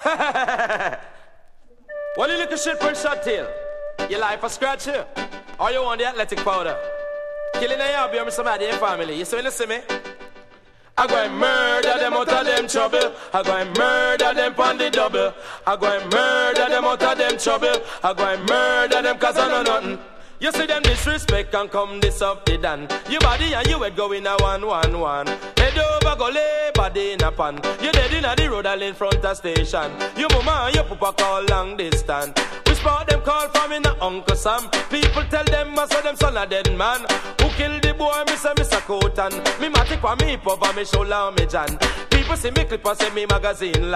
What you little shit for shot tail? Your life a scratch here? Or you want the athletic powder? Killing a hobby or somebody in family. You see me? I go and murder them out of them trouble. I go and murder them on the double. I go and murder them out of them trouble. I go and murder them cause I know nothing. You see them disrespect and come this up the dan. Your body and you head going a 1-1-1. Head over go lay body in a pan. You dead in a the road all in front of station. Your mama and your papa call long distance. Which part them call from in a Uncle Sam. People tell them I say them son a dead man. Who killed the boy, me say Mr. Coat and me matic for me pop on me shoulder on me Jan. People see me clip and say me magazine.